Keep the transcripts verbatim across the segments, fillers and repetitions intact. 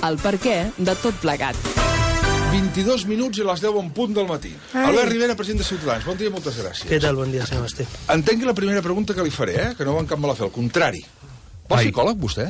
el perquè de tot plegat. vint-i-dos minuts i les deu en punt del matí. Ai. Albert Rivera, president de Ciutadans. Bon dia, moltes gràcies. Què tal? Bon dia, senyor Basté. Entengui la primera pregunta que li faré, eh? Que no va en cap mala fe, al contrari. Vol Ai. psicòleg, vostè?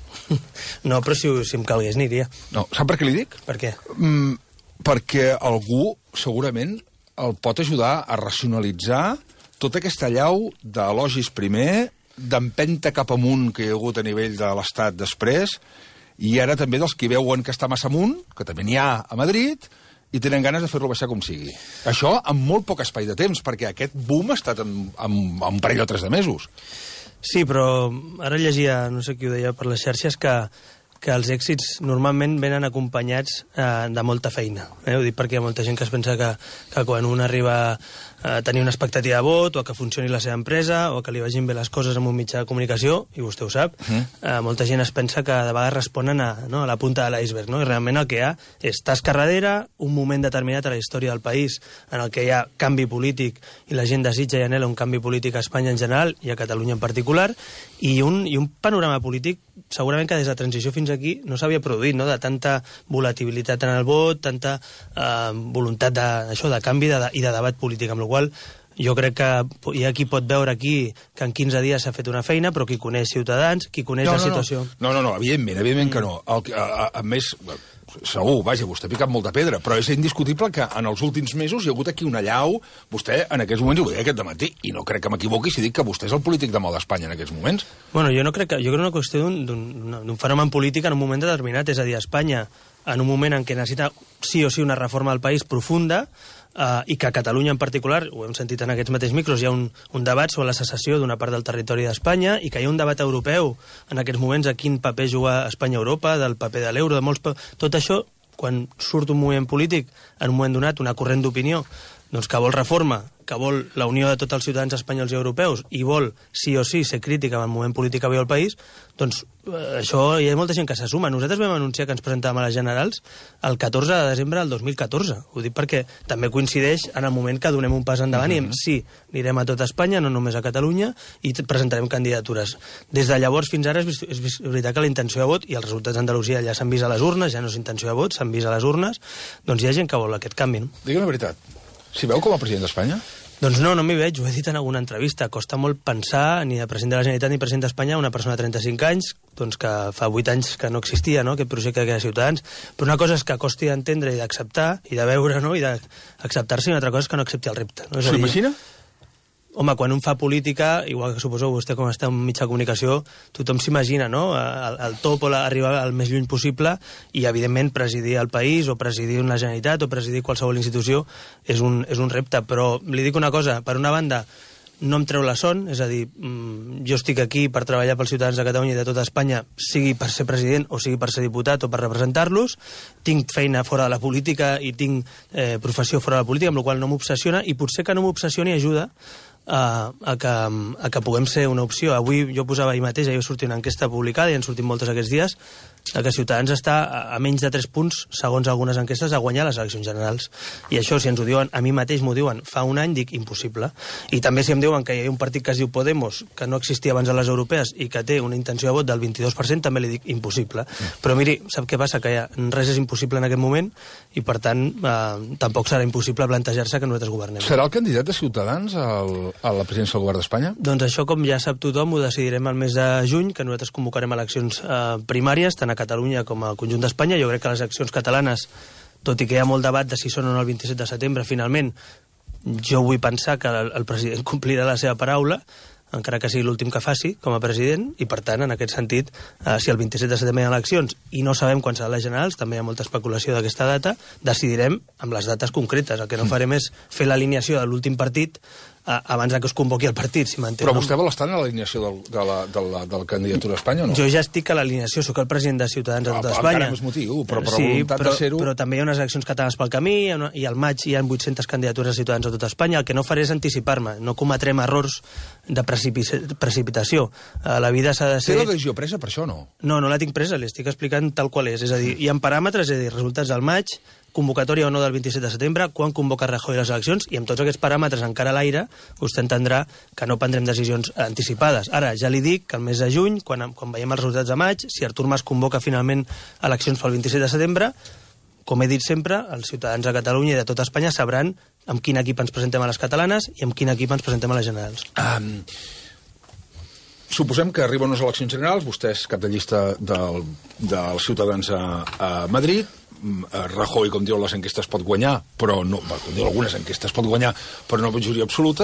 No, però si, si em calgués aniria. No, sap per què li dic? Per què? Mm, perquè algú, segurament, el pot ajudar a racionalitzar tota aquesta llau d'elogis primer, d'empenta cap amunt que hi ha hagut a nivell de l'Estat després, i ara també dels que veuen que està massa amunt, que també n'hi ha a Madrid, i tenen ganes de fer-lo baixar com sigui. Això amb molt poc espai de temps, perquè aquest boom ha estat en, en, en un parell o tres de mesos. Sí, però ara llegia, no sé qui ho deia per les xarxes, que, que els èxits normalment venen acompanyats eh, de molta feina. Eh? Ho dic perquè hi ha molta gent que es pensa que, que quan un arriba a tenir una expectativa de vot, o a que funcioni la seva empresa, o a que li vagin bé les coses amb un mitjà de comunicació, i vostè ho sap, uh -huh. eh, molta gent es pensa que de vegades responen a, no, a la punta de l'iceberg, no? I realment el que hi ha és tasca darrere, un moment determinat a la història del país en el que hi ha canvi polític i la gent desitja i anhela un canvi polític a Espanya en general i a Catalunya en particular, i un, i un panorama polític segurament que des de transició fins aquí no s'havia produït, no? De tanta volatilitat en el vot, tanta eh, voluntat de, això, de canvi de, i de debat polític, amb la qual jo crec que hi ha qui pot veure aquí que en quinze dies s'ha fet una feina, però qui coneix Ciutadans, qui coneix no, la no, situació... No, no, no, evidentment, evidentment mm. que no. El, a, a, a més, segur, vaja, vostè ha picat molta pedra, però és indiscutible que en els últims mesos hi ha hagut aquí una llau, vostè en aquests moments, ho deia aquest dematí, i no crec que m'equivoqui si dic que vostè és el polític de moda d'Espanya en aquests moments. Bueno, jo no crec que... Jo crec una qüestió d'un fenomen polític en un moment determinat, és a dir, Espanya, en un moment en què necessita sí o sí una reforma del país profunda, Uh, i que a Catalunya en particular, ho hem sentit en aquests mateixos micros, hi ha un, un debat sobre la secessió d'una part del territori d'Espanya, i que hi ha un debat europeu en aquests moments a quin paper juga Espanya a Europa, del paper de l'euro, de molts... Tot això, quan surt un moviment polític, en un moment donat, una corrent d'opinió, doncs que vol reforma, que vol la unió de tots els ciutadans espanyols i europeus, i vol, sí o sí, ser crítica amb el moment polític que viu el país, doncs eh, això hi ha molta gent que se suma. Nosaltres vam anunciar que ens presentàvem a les generals el catorze de desembre del dos mil catorze. Ho dic perquè també coincideix en el moment que donem un pas endavant, uh-huh. i sí, anirem a tot Espanya, no només a Catalunya, i presentarem candidatures. Des de llavors fins ara és, és, és veritat que la intenció de vot, i els resultats d'Andalusia ja s'han vist a les urnes, ja no és intenció de vot, s'han vist a les urnes, doncs hi ha gent que vol aquest canvi, no? Digui la veritat. S'hi veu com a president d'Espanya? Doncs no, no m'hi veig, ho he dit en alguna entrevista. Costa molt pensar, ni de president de la Generalitat ni president d'Espanya, una persona de trenta-cinc anys, doncs que fa vuit anys que no existia, no?, aquest projecte que era Ciutadans. Però una cosa és que costi d'entendre i d'acceptar, i de veure, no?, i d'acceptar-se, i una altra cosa és que no accepti el repte. No? S'ho imagina? Home, quan un fa política, igual que suposo vostè com està en mitjà de comunicació, tothom s'imagina, no?, el, el top o la, arribar al més lluny possible, i evidentment presidir el país o presidir una Generalitat o presidir qualsevol institució és un, és un repte. Però li dic una cosa, per una banda no em treu la son, és a dir, jo estic aquí per treballar pels ciutadans de Catalunya i de tota Espanya, sigui per ser president o sigui per ser diputat o per representar-los, tinc feina fora de la política i tinc eh, professió fora de la política, amb la qual no m'obsessiona, i potser que no m'obsessioni ajuda a, a, que, a que puguem ser una opció. Avui jo posava ahir mateix, ahir sortia una enquesta publicada, i han sortit moltes aquests dies, que Ciutadans està a menys de tres punts, segons algunes enquestes, a guanyar les eleccions generals. I això, si ens ho diuen, a mi mateix m'ho diuen fa un any, dic impossible. I també si em diuen que hi ha un partit que es diu Podemos, que no existia abans de les europees i que té una intenció de vot del vint-i-dos per cent, també li dic impossible. Però miri, sap què passa? Que ja res és impossible en aquest moment, i per tant eh, tampoc serà impossible plantejar-se que nosaltres governem. Serà el candidat de Ciutadans al, a la presidència del govern d'Espanya? Doncs això, com ja sap tothom, ho decidirem el mes de juny, que nosaltres convocarem eleccions eh, primàries, tant a Catalunya com al conjunt d'Espanya. Jo crec que les eleccions catalanes, tot i que hi ha molt debat de si són o no el vint-i-set de setembre, finalment, jo vull pensar que el, el president complirà la seva paraula, encara que sigui l'últim que faci com a president, i per tant, en aquest sentit, eh, si el vint-i-set de setembre hi ha eleccions i no sabem quan seran les generals, també hi ha molta especulació d'aquesta data, decidirem amb les dates concretes. El que no farem és fer l'alineació de l'últim partit eh, abans que es convoqui el partit, si m'entén. Però vostè vol estar en l'alineació del, de, la, de, la, de la candidatura a Espanya o no? Jo ja estic a l'alineació, sóc el president de Ciutadans a tota Espanya. Encara més motiu, però per sí, voluntat però, de ser-ho... però també hi ha unes eleccions catalanes pel camí, i al maig hi ha vuit-centes candidatures de Ciutadans a tota Espanya. El que no faré és anticipar-me, no cometrem errors de precipitació. La vida s'ha de ser... Té la decisió presa per això, no? No, no la tinc presa, li estic explicant tal qual és. És a dir, hi ha paràmetres, és a dir, resultats del maig, convocatòria o no del vint-i-set de setembre, quan convoca Rajoy les eleccions, i amb tots aquests paràmetres encara a l'aire, vostè entendrà que no prendrem decisions anticipades. Ara, ja li dic que el mes de juny, quan, quan veiem els resultats de maig, si Artur Mas convoca finalment eleccions pel vint-i-set de setembre, com he dit sempre, els ciutadans de Catalunya i de tota Espanya sabran amb quin equip ens presentem a les catalanes i amb quin equip ens presentem a les generals. Um, suposem que arriben unes eleccions generals, vostè és cap de llista del, dels ciutadans a, a Madrid, Rajoy, com diuen les enquestes, pot guanyar, però no, com diuen algunes enquestes, pot guanyar, però no majoria absoluta,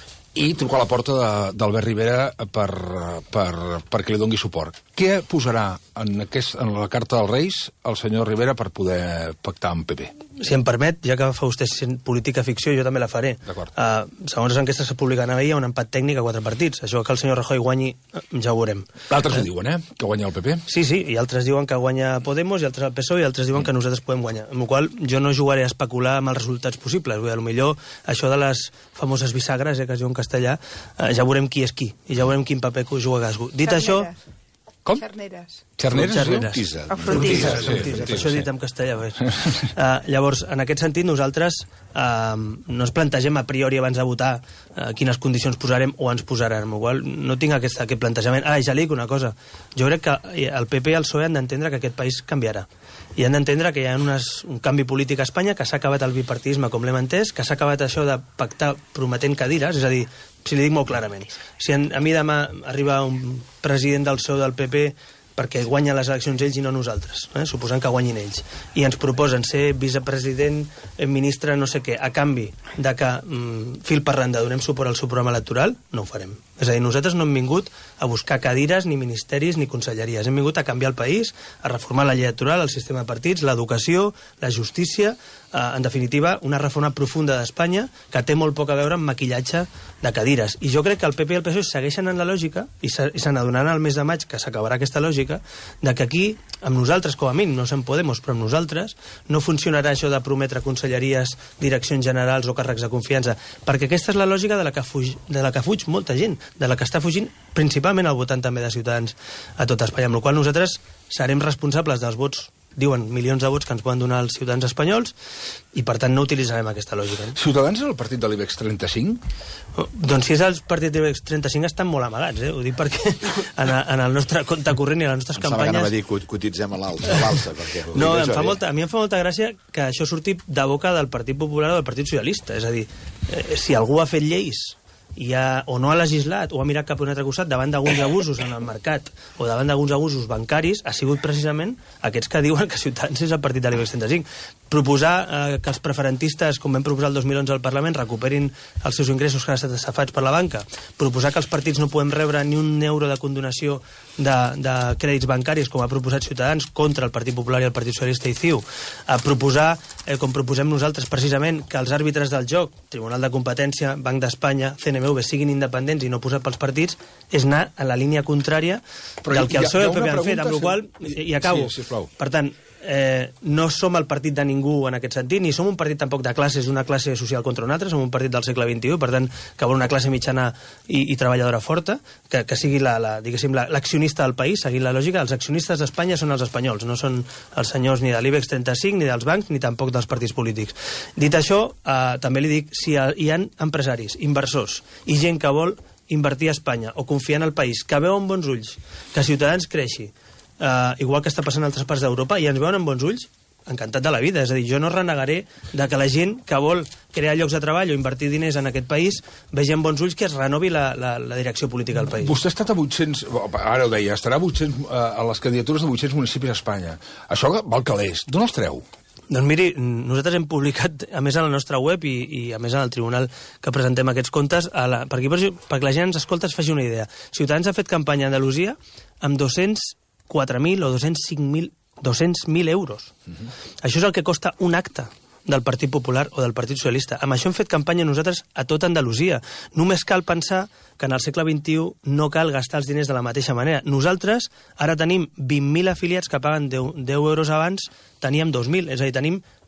i trucar a la porta d'Albert Rivera per, per, perquè li doni suport. Què posarà en, aquest, en la carta dels Reis el senyor Rivera per poder pactar amb P P? Si em permet, ja que fa vostè política ficció, jo també la faré. Uh, segons les enquestes que es publiquen ahir, hi ha un empat tècnic a quatre partits. Això que el senyor Rajoy guanyi, ja ho veurem. Altres uh, ho diuen, eh? Que guanya el P P. Sí, sí, i altres diuen que guanya Podemos, i altres el P S O E, i altres diuen que nosaltres podem guanyar. Amb la qual jo no jugaré a especular amb els resultats possibles. Vull dir, potser això de les famoses bisagres, eh, que es diu en castellà, uh, ja veurem qui és qui, i ja veurem quin paper juga cadascú. Dit això... Com? Xarneres. Xarneres, Xarneres. Frontisa. O frontisa. Frontisa, frontisa. Per això he dit en castellà. Uh, llavors, en aquest sentit, nosaltres uh, no ens plantegem a priori abans de votar uh, quines condicions posarem o ens posaran. Igual no tinc aquest, aquest plantejament. Ah, ja li dic una cosa. Jo crec que el P P i el P S O E han d'entendre que aquest país canviarà. I han d'entendre que hi ha unes, un canvi polític a Espanya, que s'ha acabat el bipartidisme com l'hem entès, que s'ha acabat això de pactar prometent cadires, és a dir, si li dic molt clarament, si a mi demà arriba un president del P S O E del P P perquè guanyen les eleccions ells i no nosaltres, eh? Suposant que guanyin ells, i ens proposen ser vicepresident, ministre, no sé què, a canvi de que mm, fil per randa donem suport al seu programa electoral, no ho farem. És a dir, nosaltres no hem vingut a buscar cadires, ni ministeris, ni conselleries. Hem vingut a canviar el país, a reformar la llei electoral, el sistema de partits, l'educació, la justícia, eh, en definitiva, una reforma profunda d'Espanya que té molt poc a veure amb maquillatge de cadires. I jo crec que el P P i el P S O E segueixen en la lògica, i se, i se n'adonaran al mes de maig que s'acabarà aquesta lògica, de que aquí, amb nosaltres, com a mínim, no se'n Podemos, però amb nosaltres, no funcionarà això de prometre conselleries, direccions generals o càrrecs de confiança, perquè aquesta és la lògica de la que fuig, de la que fuig molta gent, de la que està fugint principalment el votant també de Ciutadans a tot Espanya, amb la qual nosaltres serem responsables dels vots, diuen milions de vots que ens poden donar els ciutadans espanyols, i per tant no utilitzarem aquesta lògica. Ciutadans és el partit de l'IBEX trenta-cinc? Oh, doncs si és el partit de l'IBEX trenta-cinc estan molt amagats, eh? Ho dic perquè en, a, en el nostre compte corrent i a les nostres em campanyes... Em sembla que anava a dir cotitzem a l'alça. No, em fa molta, a mi em fa molta gràcia que això surti de boca del Partit Popular o del Partit Socialista. És a dir, eh, si algú ha fet lleis i ha, o no ha legislat o ha mirat cap a un altre costat davant d'alguns abusos en el mercat o davant d'alguns abusos bancaris, ha sigut precisament aquests que diuen que Ciutadans és el partit de l'IBEX trenta-cinc. Proposar eh, que els preferentistes, com vam proposar el dos mil onze al Parlament, recuperin els seus ingressos que han estat estafats per la banca, proposar que els partits no podem rebre ni un euro de condonació de, de crèdits bancaris, com ha proposat Ciutadans, contra el Partit Popular i el Partit Socialista i C I U, a proposar, eh, com proposem nosaltres precisament, que els àrbitres del joc, Tribunal de Competència, Banc d'Espanya, C N M V, siguin independents i no posat pels partits, és anar a la línia contrària Però del que el P S O E i el P P han fet, amb la qual i acabo. Sí, sisplau. Per tant, eh, no som el partit de ningú en aquest sentit, ni som un partit tampoc de classes, una classe social contra una altra, som un partit del segle vint-i-u, per tant, que vol una classe mitjana i, i treballadora forta, que, que sigui la, la, diguéssim, la, l'accionista del país, seguint la lògica. Els accionistes d'Espanya són els espanyols, no són els senyors ni de l'IBEX trenta-cinc, ni dels bancs, ni tampoc dels partits polítics. Dit això, eh, també li dic, si hi ha empresaris, inversors i gent que vol invertir a Espanya o confiar en el país, que veu amb bons ulls que Ciutadans creixi, Uh, igual que està passant en altres parts d'Europa, i ens veuen amb bons ulls, encantat de la vida. És a dir, jo no renegaré de que la gent que vol crear llocs de treball o invertir diners en aquest país vegi amb bons ulls que es renovi la, la, la direcció política del país. Vostè ha estat a vuit-cents, ara ho deia, estarà a, vuit-cents, a les candidatures de vuit-cents municipis a Espanya. Això val calés. D'on els treu? Doncs miri, nosaltres hem publicat, a més a la nostra web i, i a més en el tribunal que presentem aquests comptes, a la, perquè, perquè la gent ens escolta es faci una idea. Ciutadans ha fet campanya a Andalusia amb dos-cents quatre mil o dos-cents cinc mil dos-cents mil euros. Uh-huh. Això és el que costa un acte del Partit Popular o del Partit Socialista. Amb això hem fet campanya nosaltres a tota Andalusia. Només cal pensar que en el segle vint-i-u no cal gastar els diners de la mateixa manera. Nosaltres ara tenim vint mil afiliats que paguen deu euros abans, teníem dos mil. És a dir, tenim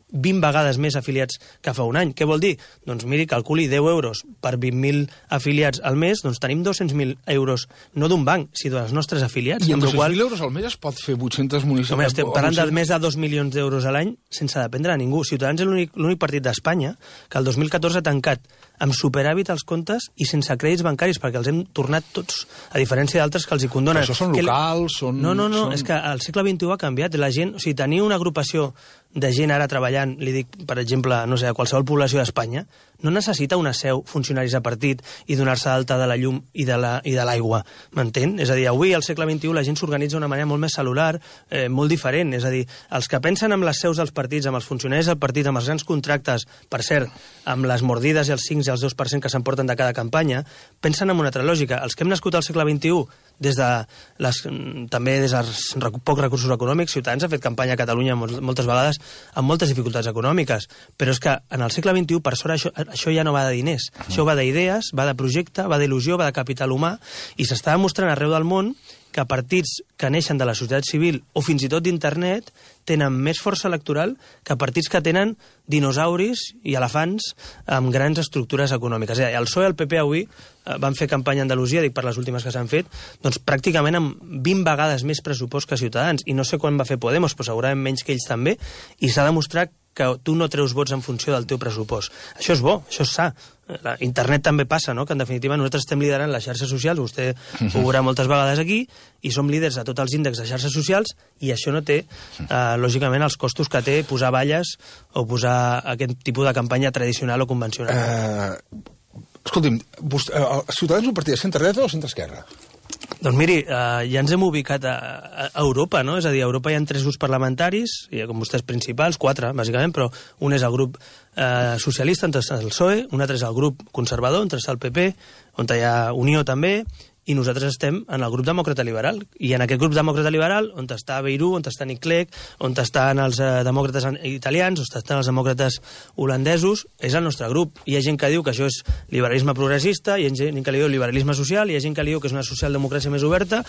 vint vegades més afiliats que fa un any. Què vol dir? Doncs miri, calculi deu euros per vint mil afiliats al mes, doncs tenim dos-cents mil euros, no d'un banc, sinó dels nostres afiliats. I amb dos-cents mil euros al mes es pot fer vuit-cents municipis? Home, estem parlant de més de dos milions d'euros a l'any sense dependre de ningú. Ciutadans és l'únic partit d'Espanya que el dos mil catorze ha tancat amb superàvit els comptes i sense crèdits bancaris, perquè els hem tornat tots, a diferència d'altres que els hi condonen. Però això són locals, són... No, no, no, són... és que al segle vint-i-u ha canviat. La gent, o sigui, tenir una agrupació de gent ara treballant, li dic, per exemple, no sé, a qualsevol població d'Espanya, no necessita una seu, funcionaris de partit i donar-se d'alta de la llum i de l'aigua, m'entén? És a dir, avui, al segle vint-i-u, la gent s'organitza d'una manera molt més cel·lular, eh, molt diferent. És a dir, els que pensen amb les seus dels partits, amb els funcionaris del partit, amb els grans contractes, per cert, amb les mordides i els cinc i els dos per cent que s'emporten de cada campanya, pensen en una altra lògica. Els que hem nascut al segle vint-i-u, des de les, també des dels pocs recursos econòmics, Ciutadans ha fet campanya a Catalunya moltes vegades amb moltes dificultats econòmiques, però és que en el segle vint-i-u, per sort, això, això ja no va de diners, això va d'idees, va de projecte, va d'il·lusió, va de capital humà, i s'està demostrant arreu del món que partits que neixen de la societat civil o fins i tot d'internet tenen més força electoral que partits que tenen dinosauris i elefants amb grans estructures econòmiques. El P S O E i el P P avui van fer campanya a Andalusia, dic per les últimes que s'han fet, doncs pràcticament amb vint vegades més pressupost que Ciutadans, i no sé quan va fer Podemos, però segurament menys que ells també, i s'ha demostrat que tu no treus vots en funció del teu pressupost. Això és bo, això és sa. Internet també passa, no?, que en definitiva nosaltres estem liderant les xarxes socials, vostè ho veurà moltes vegades aquí, i som líders a tots els índexs de xarxes socials, i això no té, eh, lògicament, els costos que té posar valles o posar aquest tipus de campanya tradicional o convencional. Uh, escolti'm, vostè, uh, Ciutadans és un partit de centre-dreta o centre-esquerra? Doncs miri, eh, ja ens hem ubicat a, a Europa, no? És a dir, a Europa hi ha tres grups parlamentaris, i com vostès principals, quatre, bàsicament, però un és el grup eh, socialista, on està el P S O E, un altre és el grup conservador, on està el P P, on hi ha Unió també, i nosaltres estem en el grup demòcrata liberal. I en aquest grup demòcrata liberal, on està Beirut, on està Nick Clegg, on estan els eh, demòcrates italians, on estan els demòcrates holandesos, és el nostre grup. Hi ha gent que diu que això és liberalisme progressista, hi ha gent que li diu liberalisme social, hi ha gent que li diu que és una socialdemocràcia més oberta,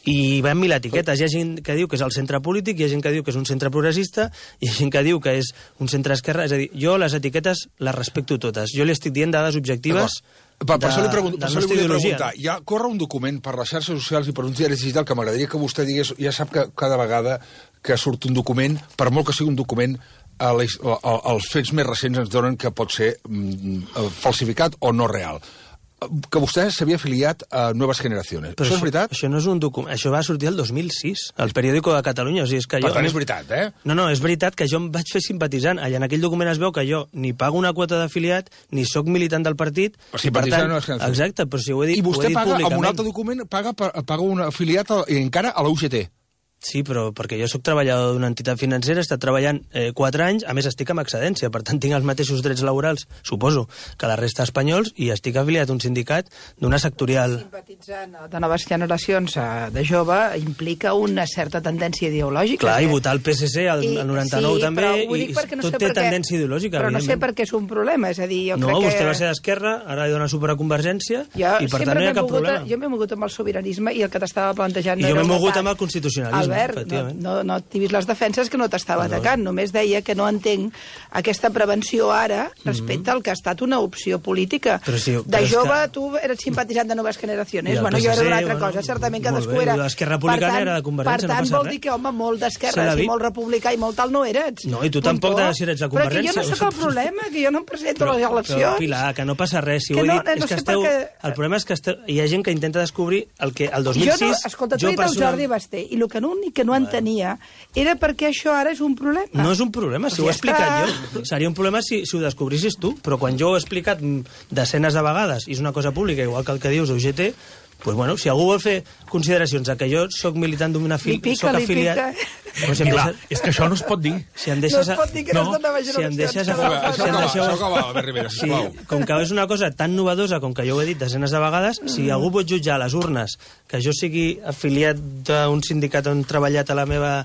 i va amb mil etiquetes. Hi ha gent que diu que és el centre polític, hi ha gent que diu que és un centre progressista, hi ha gent que diu que és un centre esquerra. És a dir, jo les etiquetes les respecto totes. Jo li estic dient dades objectives. Per, per de, això li, pregunto, per això li volia ideologia. preguntar. Ja corre un document per les xarxes socials i per uns diaris digitals que m'agradaria que vostè digués, ja sap que cada vegada que surt un document, per molt que sigui un document, a les, a, a, els fets més recents ens donen que pot ser mm, falsificat o no real. Que vostè s'havia afiliat a Nuevas Generaciones. Però això és veritat? Això no és un document. Això va sortir el dos mil sis, al periòdico de Catalunya. O sigui, és que per jo... tant, és veritat, eh? No, no, és veritat que jo em vaig fer simpatitzant. Allà en aquell document es veu que jo ni pago una quota d'afiliat, ni sóc militant del partit... O sigui, per tant... Exacte, però si ho he dit, I vostè ho he dit paga, públicament. amb un altre document, paga, paga un afiliat a, i encara a la U G T. Sí, però perquè jo sóc treballador d'una entitat financera, he estat treballant eh, quatre anys, a més estic amb excedència, per tant tinc els mateixos drets laborals, suposo, que la resta d'espanyols, i estic afiliat a un sindicat d'una sectorial... Simpatitzant de noves generacions de jove implica una certa tendència ideològica. Clar, que... i votar el P S C al I, noranta-nou sí, també, i no tot sé té què, tendència ideològica, però no sé per què és un problema, és a dir, jo no, crec que... No, vostè va ser d'Esquerra, ara li dona suport a Convergència, jo i per tant no hi ha cap mogut, problema. Jo m'he mogut amb el sobiranisme i el que t'estava plantejant... I no jo m'he mogut atac. amb el constitucionalisme, Albert, efectivament. No, no, no activis les defenses que no t'estava no, atacant, no. Només deia que no entenc aquesta prevenció ara respecte mm -hmm. al que ha estat una opció política. Si, de jove, que... tu eres simpatitzant de Noves Generaciones, bueno, P S C, jo era una altra bueno, cosa, certament cadascú bé, era... L'Esquerra Republicana tant, era de Convergència, per tant, no passa vol res. dir que, home, molt d'esquerra, si molt republicà i molt tal no eres. No, i tu tampoc de si eres de Convergència. Però que jo no sóc el problema, que jo no em presento però, a les eleccions. Però, Pilar, que no passa res, si que ho he no, dit, no és que sé esteu... Perquè... El problema és que esteu... hi ha gent que intenta descobrir el que el dos mil sis... Jo no, escolta, tu has dit el Jordi Basté, i el que l'únic que no entenia era perquè això ara és un problema. No és un problema, si ho he explicat jo. Seria un problema si, si ho descobrissis tu, però quan jo ho he explicat desenes de vegades, i és una cosa pública, igual que el que dius, U G T, pues bueno, si algú vol fer consideracions de que jo sóc militant d'una afiliat... Soc afiliat... No, si Clar, deixes... és que això no es pot dir. Si em deixes... No es pot dir que no, no es si em deixes... Això acaba, això acaba, Albert Rivera, sisplau. Sí, com que és una cosa tan novedosa, com que jo ho he dit desenes de vegades, mm. si algú pot jutjar a les urnes que jo sigui afiliat d'un sindicat on he treballat a la meva...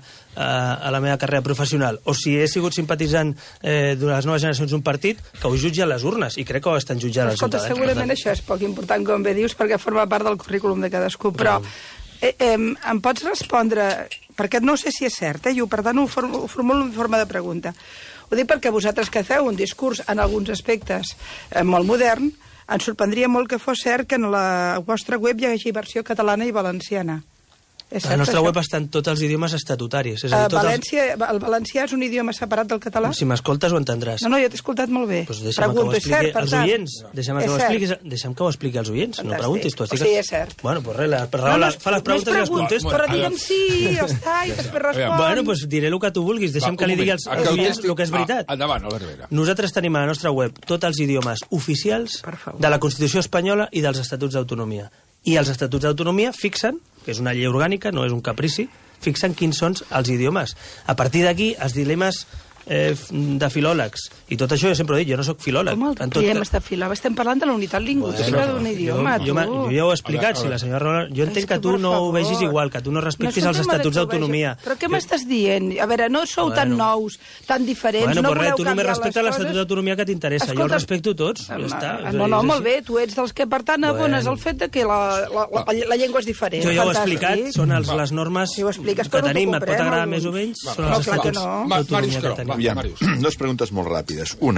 a la meva carrera professional, o si he sigut simpatitzant eh, de les noves generacions d'un partit, que ho jutgi a les urnes, i crec que ho estan jutjant els ciutadans. Escolta, segurament això és poc important, com bé dius, perquè forma part del currículum de cadascú, però eh, eh, em pots respondre, perquè no sé si és cert, eh, i per tant ho formulo en forma de pregunta. Ho dic perquè vosaltres que feu un discurs en alguns aspectes eh, molt modern, ens sorprendria molt que fos cert que en la vostra web hi hagi versió catalana i valenciana. A la nostra web estan tots els idiomes estatutaris. És a dir, tots València, els... El valencià és un idioma separat del català? Si m'escoltes ho entendràs. No, no, jo t'he escoltat molt bé. Pues deixa'm Pregunto, que ho expliqui cert, als oients. Deixa'm que, ho expliquis, deixa'm que ho expliqui als oients. Fantàstic. No preguntis. Tu estigues... O sigui, és cert. Bueno, pues res, la, no, no, fa les preguntes i les contesto. Però digue'm sí, ja està, i després respon. Bueno, pues diré el que tu vulguis. Deixa'm que li digui als oients el que és veritat. Endavant, Albert Rivera. Nosaltres tenim a la nostra web tots els idiomes oficials de la Constitució espanyola i dels Estatuts d'Autonomia. I els Estatuts d'Autonomia fixen, que és una llei orgànica, no és un caprici, fixen quins són els idiomes. A partir d'aquí, els dilemes eh, de filòlegs, i tot això jo sempre ho dic, jo no sóc filòleg. Com el dilema de filòleg? Estem parlant de la unitat lingüística bueno, d'un idioma, jo, jo, jo ja ho he explicat, si la senyora Roland... Jo entenc que, que tu no ho vegis igual, que tu no respectis no els Estatuts d'Autonomia. Però què m'estàs dient? A veure, no sou bueno. tan nous, tan diferents, bueno, no voleu res, tu només respectes l'Estatut d'Autonomia que t'interessa. Jo els respecto tots, ja està. No, no, molt bé, tu ets dels que, per tant, abones el fet que la llengua és diferent. Jo ja ho he explicat, són les normes que tenim, et pot agradar més o menys, són els Estatuts d'Autonomia que tenim. Dues preguntes molt ràpides. Una,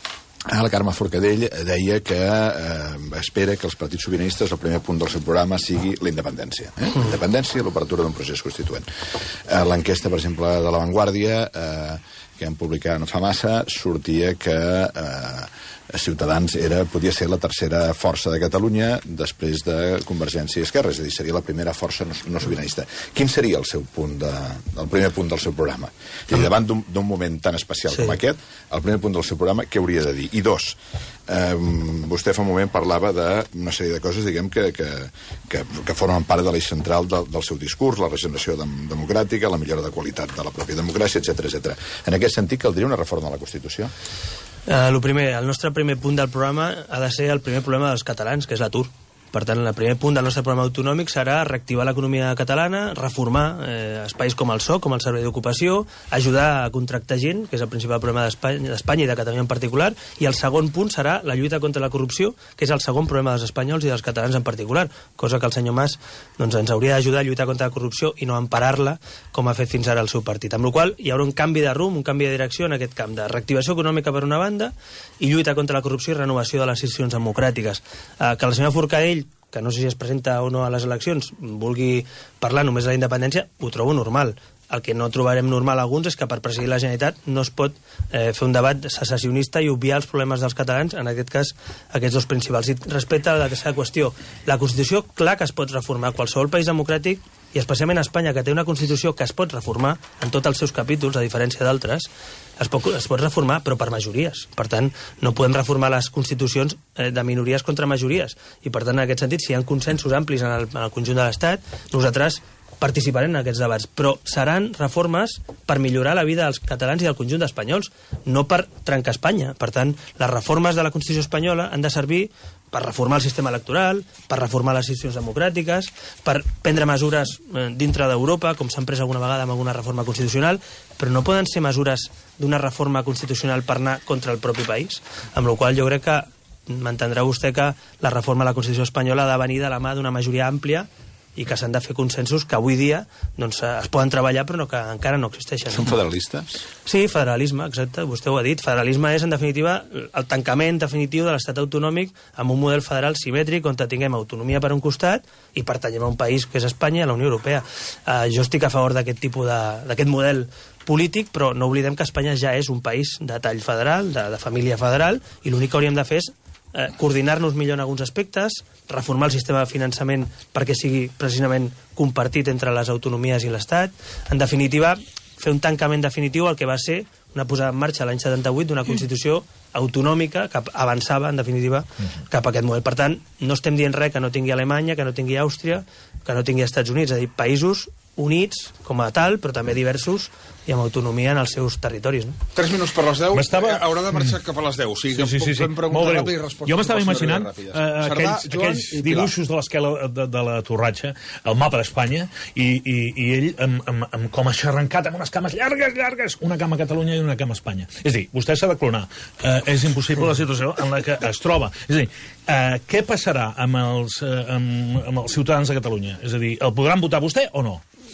la Carme Forcadell deia que eh, espera que els partits sobiranistes el primer punt del seu programa sigui la independència. Eh? La independència i l'obertura d'un procés constituent. Eh, L'enquesta, per exemple, de La Vanguardia, eh, que han publicat no fa massa, sortia que eh, Ciutadans era, podia ser la tercera força de Catalunya després de Convergència i Esquerra, és a dir, seria la primera força no, no sobiranista. Quin seria el seu punt de, el primer punt del seu programa? I davant d'un moment tan especial sí. com aquest, el primer punt del seu programa, què hauria de dir? I dos, eh, vostè fa un moment parlava d'una sèrie de coses, diguem, que, que, que, que formen part de l'eix central del, del seu discurs, la regeneració dem democràtica, la millora de qualitat de la pròpia democràcia, etcètera, etcètera. En aquest sentit, caldria una reforma de la Constitució? Uh, el primer, el nostre primer punt del programa ha de ser el primer problema dels catalans, que és l'atur. Per tant, el primer punt del nostre programa autonòmic serà reactivar l'economia catalana, reformar eh, espais com el S O C, com el Servei d'Ocupació, ajudar a contractar gent, que és el principal problema d'Espanya i de Catalunya en particular, i el segon punt serà la lluita contra la corrupció, que és el segon problema dels espanyols i dels catalans en particular, cosa que el senyor Mas doncs, ens hauria d'ajudar a lluitar contra la corrupció i no emparar-la, com ha fet fins ara el seu partit. Amb la qual cosa hi haurà un canvi de rumb, un canvi de direcció en aquest camp de reactivació econòmica per una banda i lluita contra la corrupció i renovació de les institucions democràtiques. Eh, que la senyora Forcadell, que no sé si es presenta o no a les eleccions, vulgui parlar només de la independència, ho trobo normal. El que no trobarem normal alguns és que per presidir la Generalitat no es pot eh, fer un debat secessionista i obviar els problemes dels catalans, en aquest cas aquests dos principals. I respecte a la tercera qüestió, la Constitució, clar que es pot reformar. Qualsevol país democràtic, i especialment Espanya, que té una Constitució que es pot reformar en tots els seus capítols, a diferència d'altres, es pot, es pot reformar, però per majories. Per tant, no podem reformar les constitucions eh, de minories contra majories. I per tant, en aquest sentit, si hi ha consensos amplis en el, en el conjunt de l'Estat, nosaltres participarem en aquests debats, però seran reformes per millorar la vida dels catalans i del conjunt d'espanyols, no per trencar Espanya. Per tant, les reformes de la Constitució espanyola han de servir per reformar el sistema electoral, per reformar les institucions democràtiques, per prendre mesures dintre d'Europa, com s'han pres alguna vegada amb alguna reforma constitucional, però no poden ser mesures d'una reforma constitucional per anar contra el propi país, amb la qual jo crec que m'entendrà vostè que la reforma de la Constitució espanyola ha de venir de la mà d'una majoria àmplia i que s'han de fer consensos que avui dia doncs, es poden treballar però no, que encara no existeixen. Són federalistes? Sí, federalisme, exacte, vostè ho ha dit. Federalisme és, en definitiva, el tancament definitiu de l'estat autonòmic amb un model federal simètric on tinguem autonomia per un costat i pertanyem a un país que és Espanya i a la Unió Europea. Uh, jo estic a favor d'aquest tipus de, d'aquest model polític, però no oblidem que Espanya ja és un país de tall federal, de, de família federal, i l'únic que hauríem de fer és eh, coordinar-nos millor en alguns aspectes, reformar el sistema de finançament perquè sigui precisament compartit entre les autonomies i l'Estat. En definitiva, fer un tancament definitiu al que va ser una posada en marxa l'any setanta-vuit d'una Constitució autonòmica que avançava, en definitiva, cap a aquest model. Per tant, no estem dient res que no tingui Alemanya, que no tingui Àustria, que no tingui Estats Units, és a dir, països units com a tal, però també diversos i amb autonomia en els seus territoris. No? Tres minuts per les deu, haurà de marxar cap a les deu. O sigui que sí, sí, sí, sí. Molt breu. Jo m'estava imaginant uh, aquells, aquells dibuixos de l'esquela de, de la Torratxa, el mapa d'Espanya, i, i, i ell amb, amb, amb com aixarrencat, amb unes cames llargues, llargues, una cama a Catalunya i una cama a Espanya. És a dir, vostè s'ha de clonar. Uh, és impossible la situació en la que es troba. És a dir, uh, què passarà amb els, uh, amb, amb els ciutadans de Catalunya? És a dir, el podran votar vostè o no?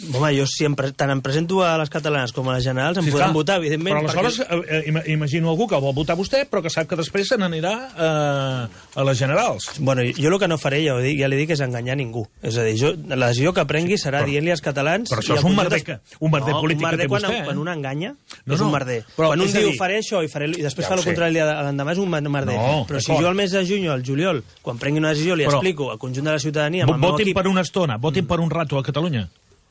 Home, jo si em, tant em presento a les catalanes com a les generals, em Sí, podran clar. votar, evidentment. Però aleshores perquè... eh, eh, imagino algú que vol votar vostè, però que sap que després se n'anirà eh, a les generals. Bueno, jo el que no faré, ja, ho dic, ja li dic, és enganyar ningú. És a dir, jo, la decisió que prengui serà dient-li als catalans... Però això i és un al merder, conjunt que, un merder no, polític un merder que té quan, vostè. Quan eh? un enganya, No, és no, un merder. però Quan un és a diu dir- faré això i, faré, i després Ja fa ho el sé. contrari l'endemà, és un merder. No, però si d'acord. jo al mes de juny o al juliol, quan prengui una decisió, li Però- explico al conjunt de la ciutadania, amb el meu Votin equip, per una estona, votin per un rato a Catalunya.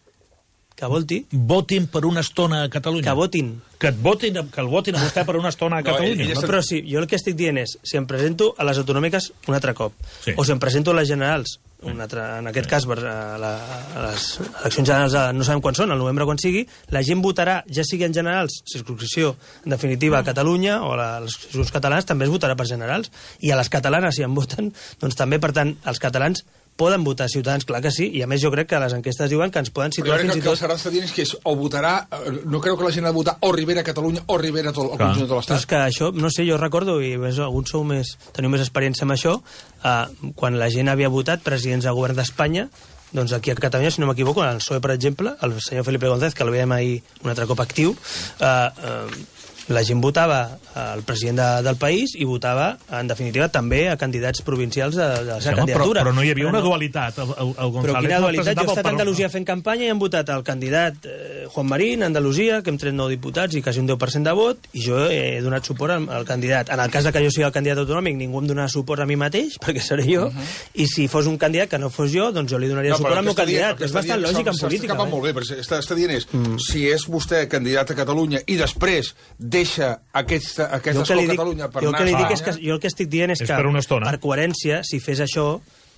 que volti, Votin per una estona a Catalunya. que votin. Que, et votin, que el votin a vostè per una estona a No, Catalunya. ell- No, però sí, jo el que estic dient és, si em presento a les autonòmiques un altre cop, Sí. o si em presento a les generals, un altre, en aquest cas, per, a, la, a les eleccions generals, de, no sabem quan són, al novembre quan sigui, la gent votarà, ja sigui en generals, circunscripció, en definitiva, a Catalunya, o a les eleccions catalanes, també es votarà per generals, i a les catalanes, si en voten, doncs també, per tant, els catalans poden votar Ciutadans, clar que sí, i a més jo crec que les enquestes diuen que ens poden Però jo situar crec fins que i el que el tot... Serrat està dient és que és, o votarà... eh, No creu que la gent ha de votar o Rivera a Catalunya o Rivera a tot el Clar. conjunt de Però és l'Estat. que això, no sé, jo recordo, i més, alguns sou més, teniu més experiència amb això, eh, quan la gent havia votat presidents del govern d'Espanya, doncs aquí a Catalunya, si no m'equivoco, en el P S O E, per exemple, el senyor Felipe González, que el veiem ahir un altre cop actiu, eh, eh, la gent votava al president de, del país i votava, en definitiva, també a candidats provincials de, de la seva Sí, home, però, candidatura. però no hi havia una no- dualitat. El, el, el González Però quina no dualitat? Jo he presentava estat a per- Andalusia fent campanya i han votat el candidat eh, Juan Marín, a Andalusia, que hem tret nou diputats i quasi un deu per cent de vot, i jo he donat suport al, al candidat. En el cas de que jo sigui el candidat autonòmic, ningú em donarà suport a mi mateix, perquè seré jo, uh -huh. i si fos un candidat que no fos jo, doncs jo li donaria No, suport però al meu el que està dient- candidat. el que És està bastant dient- lògic en s'està política. escapant eh? molt bé, perquè està, està dient és, mm. si és vostè candidat a Catalunya i després deixa aquesta, aquest Jo el que li escó a dic, Catalunya per jo el anar que li a dic és que Espanya... jo el que estic dient és, És que per una estona. per coherència, si fes això,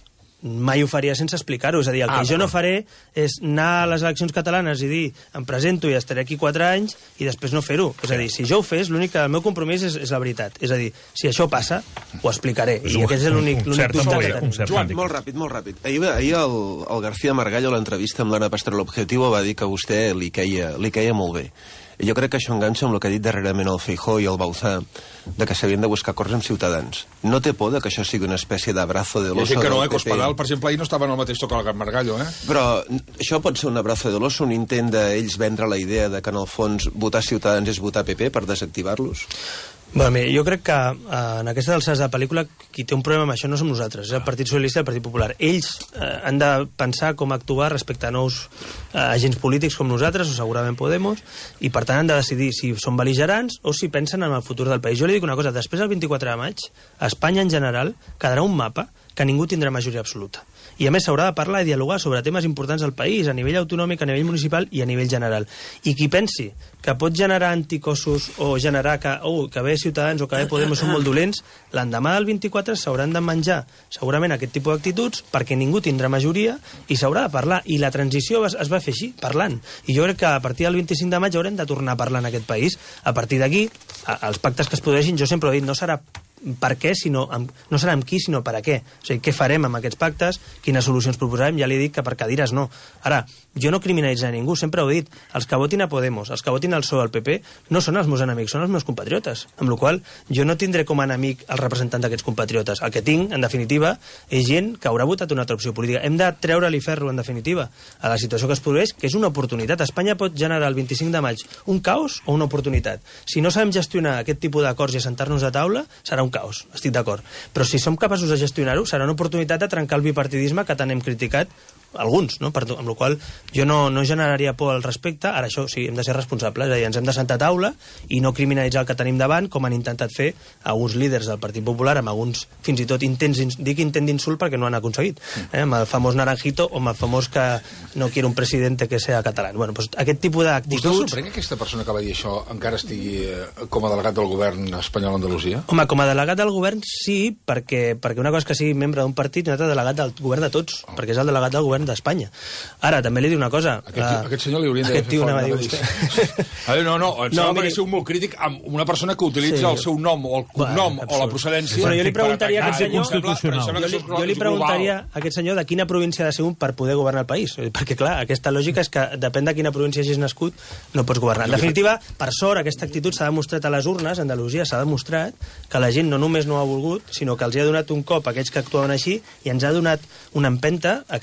mai ho faria sense explicar-ho. És a dir, el que Ah, jo no d'acord. faré és anar a les eleccions catalanes i dir em presento i estaré aquí quatre anys i després no fer-ho. És a dir, si jo ho fes, l'únic que el meu compromís és, és la veritat. És a dir, si això passa, ho explicaré. És I un- aquest és l'únic un l'únic cert dubte que handicap, tenim. un cert Joan, handicap. Molt ràpid, molt ràpid. Ahir, ahir el, el García Margallo, a l'entrevista amb l'Anna Pastor l'Objectivo, va dir que a vostè li queia, li queia molt bé. I jo crec que això enganxa amb el que ha dit darrerament el Feijóo i el Bauzá, de que s'havien de buscar acords amb Ciutadans. No té por de que això sigui una espècie d'abrazo de Hi ha l'oso gent que no, del eh? P P? Cospedal, per exemple, ahir no estava en el mateix toc que el Margallo, eh? Però això pot ser un abrazo de l'oso, un intent d'ells vendre la idea de que en el fons votar Ciutadans és votar P P per desactivar-los? Bueno, mira, jo crec que eh, en aquestes alçades de pel·lícula qui té un problema amb això no som nosaltres, és el Partit Socialista i el Partit Popular. Ells eh, han de pensar com actuar respecte a nous eh, agents polítics com nosaltres, o segurament Podemos, i per tant han de decidir si són bel·ligerants o si pensen en el futur del país. Jo li dic una cosa, després del vint-i-quatre de maig, a Espanya en general quedarà un mapa que ningú tindrà majoria absoluta. I a més s'haurà de parlar i dialogar sobre temes importants del país, a nivell autonòmic, a nivell municipal i a nivell general. I qui pensi que pot generar anticossos o generar que, oh, que bé Ciutadans o que bé Podemos són molt dolents, l'endemà del vint-i-quatre s'hauran de menjar segurament aquest tipus d'actituds perquè ningú tindrà majoria i s'haurà de parlar. I la transició es, es va fer així, parlant. I jo crec que a partir del vint-i-cinc de maig haurem de tornar a parlar en aquest país. A partir d'aquí, a- els pactes que es produeixin, jo sempre he dit, no serà per què, sinó amb, no serà amb qui, sinó per a què. O sigui, què farem amb aquests pactes, quines solucions proposarem, ja li dic que per cadires no. Ara, jo no criminalitzaré ningú, sempre ho he dit, els que votin a Podemos, els que votin al P S O E, al P P, no són els meus enemics, són els meus compatriotes. Amb la qual cosa, jo no tindré com a enemic el representant d'aquests compatriotes. El que tinc, en definitiva, és gent que haurà votat una altra opció política. Hem de treure-li ferro, en definitiva, a la situació que es produeix, que és una oportunitat. Espanya pot generar el vint-i-cinc de maig un caos o una oportunitat. Si no sabem gestionar aquest tipus d'acords i assentar-nos a taula, serà un caos, estic d'acord. Però si som capaços de gestionar-ho, serà una oportunitat de trencar el bipartidisme que tant hem criticat alguns, no? Per, amb la qual jo no, no generaria por al respecte. Ara això sí, hem de ser responsables, és a dir, ens hem de sentar a taula i no criminalitzar el que tenim davant, com han intentat fer alguns líders del Partit Popular, amb alguns, fins i tot, intents, dic intent d'insult perquè no han aconseguit, eh? Amb el famós Naranjito o amb el famós que no quiere un presidente que sea català. Bueno, pues, aquest tipus Vostè el d'actituds... sorprèn que aquesta persona que va dir això encara estigui eh, com a delegat del govern espanyol a Andalusia? Home, com a delegat del govern sí, perquè, perquè una cosa és que sigui membre d'un partit i una altra delegat del govern de tots, oh. perquè és el delegat del govern d'Espanya. Ara, també li dic una cosa... Aquest, uh, aquest senyor li haurien de aquest fer tio fora. anava a dir no, vostè. a veure, no, no, em No, sembla miri- que ser un molt crític amb una persona que utilitza Sí. el seu nom o el cognom Bueno, o la absurd. procedència... Bueno, jo li per preguntaria a atacar. aquest senyor- Em sembla- em sembla Jo que li, això és jo li global. preguntaria a aquest senyor de quina província ha de ser un per poder governar el país. Perquè, clar, aquesta lògica és que depèn de quina província hagis nascut, no pots governar. En definitiva, per sort, aquesta actitud s'ha demostrat a les urnes, a Andalusia s'ha demostrat que la gent no només no ha volgut, sinó que els ha donat un cop a aquells que actuaven així i ens ha donat una empenta a aquells que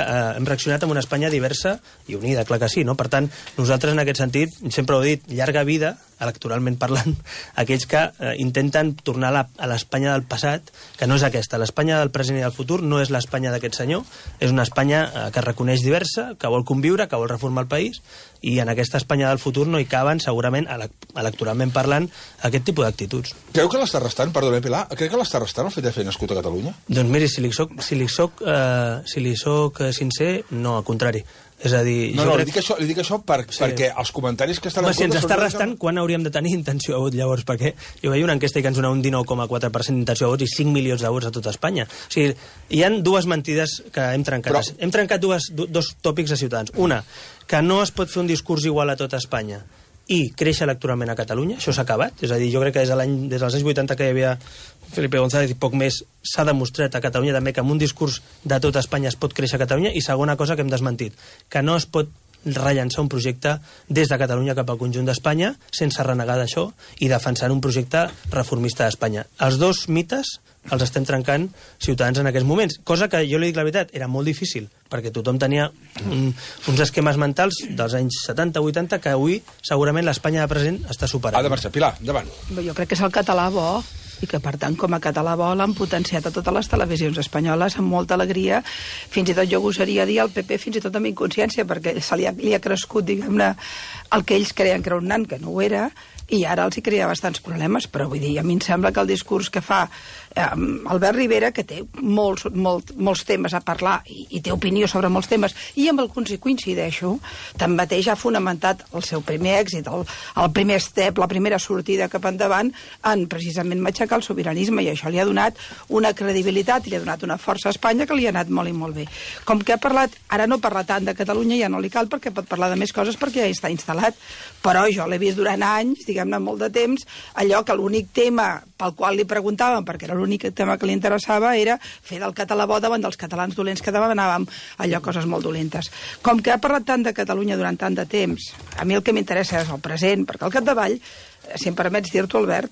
eh, hem reaccionat amb una Espanya diversa i unida, clar que sí, no? Per tant, nosaltres en aquest sentit, sempre ho he dit, llarga vida, electoralment parlant, aquells que eh, intenten tornar a la- a l'Espanya del passat, que no és aquesta. L'Espanya del present i del futur no és l'Espanya d'aquest senyor, és una Espanya eh, que es reconeix diversa, que vol conviure, que vol reformar el país, i en aquesta Espanya del futur no hi caben, segurament, ele- electoralment parlant, aquest tipus d'actituds. Creu que l'està restant, perdona, Pilar, creu que l'està restant el fet de fer nascut a Catalunya? Doncs miri, si li soc, si li soc, eh, si li soc eh, sincer, no, al contrari. És a dir, No, jo no, crec... li dic això, li dic això per, Sí. perquè els comentaris que estan Home, en si ens contra està són- restant, quan hauríem de tenir intenció de vot, llavors? Perquè jo veia una enquesta que ens donava un dinou coma quatre per cent d'intenció de vots i cinc milions de vots a tot Espanya. O sigui, hi han dues mentides que hem trencat. Però- Hem trencat dues, du- dos tòpics de Ciutadans. Una, que no es pot fer un discurs igual a tot Espanya i créixer electoralment a Catalunya, això s'ha acabat. És a dir, jo crec que des, de l'any, des dels anys vuitanta que hi havia Felipe González i poc més, s'ha demostrat a Catalunya també que amb un discurs de tot Espanya es pot créixer a Catalunya. I segona cosa que hem desmentit, que no es pot rellançar un projecte des de Catalunya cap al conjunt d'Espanya sense renegar d'això i defensant un projecte reformista d'Espanya. Els dos mites els estem trencant Ciutadans en aquests moments, cosa que jo li dic la veritat, era molt difícil, perquè tothom tenia un, uns esquemes mentals dels anys setanta vuitanta que avui segurament l'Espanya de present està superant. Ha de marxar. Pilar, endavant. Jo crec que és el català bo i que, per tant, com a català bo l'han potenciat a totes les televisions espanyoles amb molta alegria. Fins i tot jo gosaria dir al P P, fins i tot amb inconsciència, perquè se li ha, li ha crescut, diguem-ne, el que ells creien que era un nan, que no ho era, i ara els hi crea bastants problemes, però vull dir, a mi em sembla que el discurs que fa eh, Albert Rivera, que té molts, molt, molts temes a parlar i, i té opinió sobre molts temes, i amb alguns hi coincideixo, tanmateix ha fonamentat el seu primer èxit, el, el primer step, la primera sortida cap endavant, en precisament matxacar el sobiranisme, i això li ha donat una credibilitat i li ha donat una força a Espanya que li ha anat molt i molt bé. Com que ha parlat, ara no parla tant de Catalunya, ja no li cal perquè pot parlar de més coses perquè ja està instal·lat, però jo l'he vist durant anys, diguem-ne molt de temps, allò que l'únic tema pel qual li preguntàvem, perquè era l'únic tema que li interessava, era fer del català bo davant dels catalans dolents que demanàvem allò coses molt dolentes. Com que ha parlat tant de Catalunya durant tant de temps, a mi el que m'interessa és el present, perquè al capdavall, si em permets dir-t'ho, Albert,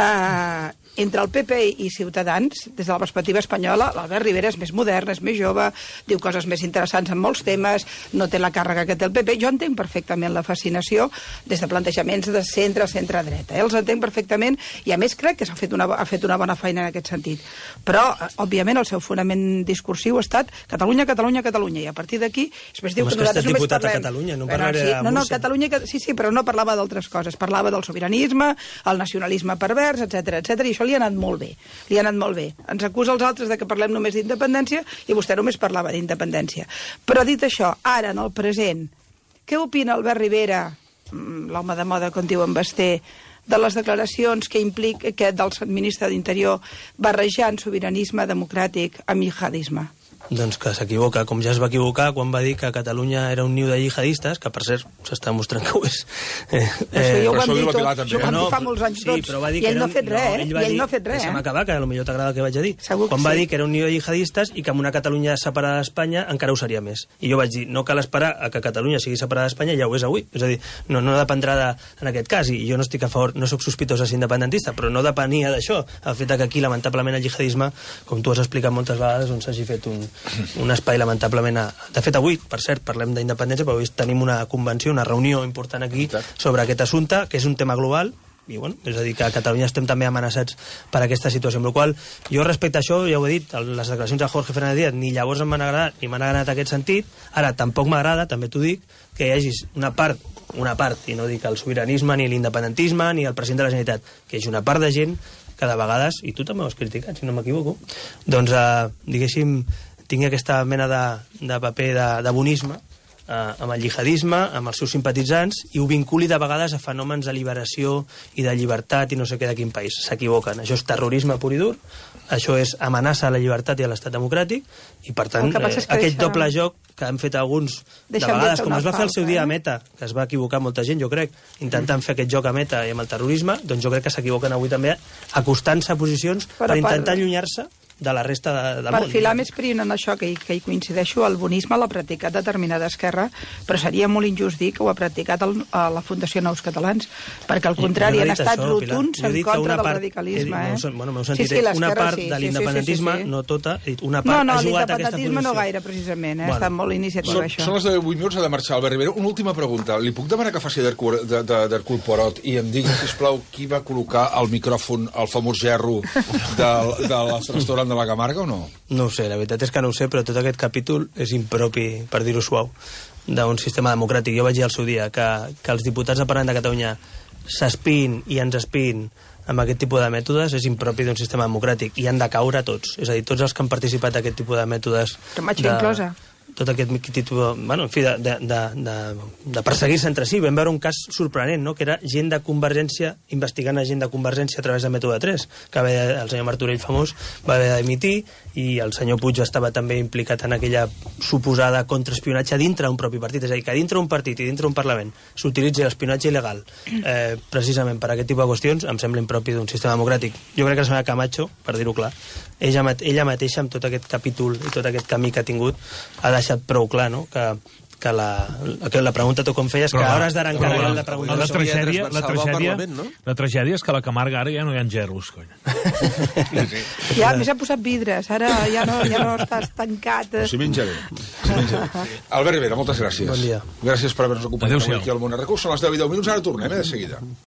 eh, entre el P P i Ciutadans, des de la perspectiva espanyola, l'Albert Rivera és més modern, és més jove, diu coses més interessants en molts temes, no té la càrrega que té el P P. Jo entenc perfectament la fascinació des de plantejaments de centre a centre-dreta. Eh? Els entenc perfectament i, a més, crec que s'ha fet, una, ha fet una bona feina en aquest sentit. Però, eh, òbviament, el seu fonament discursiu ha estat Catalunya, Catalunya, Catalunya. I a partir d'aquí, després diu Home, que és que nosaltres ha estat només diputat a parlem... Catalunya, no Bueno, parlaré sí, de no, no, Múrcia. Catalunya, sí, sí, però no parlava d'altres coses. Parlava del sobiranisme, el nacionalisme pervers, etcètera, etcètera, i això li ha anat molt bé. Li ha anat molt bé. Ens acusa els altres de que parlem només d'independència i vostè només parlava d'independència. Però dit això, ara, en el present, què opina Albert Rivera, l'home de moda, com diu en Basté, de les declaracions que implica que del ministre d'Interior barrejant sobiranisme democràtic amb jihadisme? Doncs que s'equivoca, com ja es va equivocar quan va dir que Catalunya era un niu de jihadistes, que per cert s'està mostrant que ho és. Eh, Això ja ho però vam això ho dir diu la tot, Pilar, també, això ho vam No, dir fa molts anys sí, tots, però va dir i que ell era no un- ha fet res, eh? ell va I ell dir- no ha fet res, Deixa'm eh? acabar, que potser t'agrada el que vaig a dir. Segur que Quan va sí. dir que era un niu de jihadistes i que amb una Catalunya separada d'Espanya encara ho seria més. I jo vaig dir, no cal esperar a que Catalunya sigui separada d'Espanya, ja ho és avui. És a dir, no, no dependrà de, en aquest cas, i jo no estic a favor, no sóc sospitós de ser independentista, però no depenia d'això. El fet que aquí, lamentablement, el jihadisme, com tu has explicat moltes vegades, on s'hagi fet un, un espai lamentablement... A... De fet, avui, per cert, parlem d'independència, però avui tenim una convenció, una reunió important aquí sobre aquest assumpte, que és un tema global, i bueno, és a dir, que a Catalunya estem també amenaçats per aquesta situació, amb la qual jo respecte a això, ja ho he dit, les declaracions de Jorge Fernández Díaz ni llavors em van agradar ni m'han agradat aquest sentit, ara tampoc m'agrada, també t'ho dic, que hi hagi una part, una part, i no dic el sobiranisme, ni l'independentisme, ni el president de la Generalitat, que hi hagi una part de gent que de vegades, i tu també ho has criticat, si no m'equivoco, doncs, eh, diguéssim, tingui aquesta mena de, de paper de, de bonisme eh, amb el jihadisme, amb els seus simpatitzants, i ho vinculi de vegades a fenòmens de liberació i de llibertat i no sé què de quin país. S'equivoquen. Això és terrorisme pur i dur, això és amenaça a la llibertat i a l'estat democràtic, i per tant, El que passa és que eh, aquest deixa- doble joc que han fet alguns de Deixa'm vegades, dir-te com una es va fer al seu falta, dia a eh? Meta, que es va equivocar molta gent, jo crec, intentant fer aquest joc a Meta i amb el terrorisme, doncs jo crec que s'equivoquen avui també acostant-se a posicions Però per intentar per- allunyar-se de la resta de, del per món. Per filar més prim en això, que hi, que hi coincideixo, el bonisme l'ha practicat determinada esquerra, però seria molt injust dir que ho ha practicat el, a la Fundació Nous Catalans, perquè al contrari no han estat això, rotunds en contra del part, radicalisme. He, eh? bueno, m'heu sentit, sí, sí, una part sí, de sí, l'independentisme, sí, sí, sí. no tota, una part no, no, ha jugat aquesta posició. l'independentisme no gaire, precisament, eh? Bueno, ha estat molt iniciativa, són, això. Són les deu vuit minuts, ha de marxar Albert Rivera. Una última pregunta. Li puc demanar que faci d'Hercule Poirot i em digui, sisplau, qui va col·locar el micròfon, el famós gerro del, del restaurant de la Camarga o no? No ho sé, la veritat és que no ho sé, però tot aquest capítol és impropi, per dir-ho suau, d'un sistema democràtic. Jo vaig dir al seu dia que, que els diputats del Parlament de Catalunya s'espin i ens espin amb aquest tipus de mètodes és impropi d'un sistema democràtic i han de caure tots. És a dir, tots els que han participat d'aquest tipus de mètodes... Camacho de... inclosa. tot aquest tipus, bueno, en fi, de, de, de, de, de perseguir-se entre si. Vam veure un cas sorprenent, no?, que era gent de Convergència investigant a gent de Convergència a través de Mètode tres, que va haver, el senyor Martorell famós va haver d'emitir, i el senyor Puig estava també implicat en aquella suposada contraespionatge dintre d'un propi partit. És a dir, que dintre un partit i dintre un Parlament s'utilitzi l'espionatge il·legal eh, precisament per aquest tipus de qüestions, em sembla impropi d'un sistema democràtic. Jo crec que la senyora Camacho, per dir-ho clar, ella, ella mateixa, amb tot aquest capítol i tot aquest camí que ha tingut, ha deixat prou clar, no?, que, que, la, que la pregunta tu com feies, que a hores d'ara encara hi ha la pregunta. La tragèdia, la, tragèdia, no? la tragèdia és que a la Camarga ara ja no hi ha gerros, cony. Ja, a més ha posat vidres, ara ja no, ja no estàs tancat. S'hi menja bé. S'hi menja bé. Albert Rivera, moltes gràcies. Bon dia. Gràcies per haver-nos acompanyat Adéu-siau. aquí al Món Recurs. Són les deu i deu minuts, ara tornem, eh, de seguida.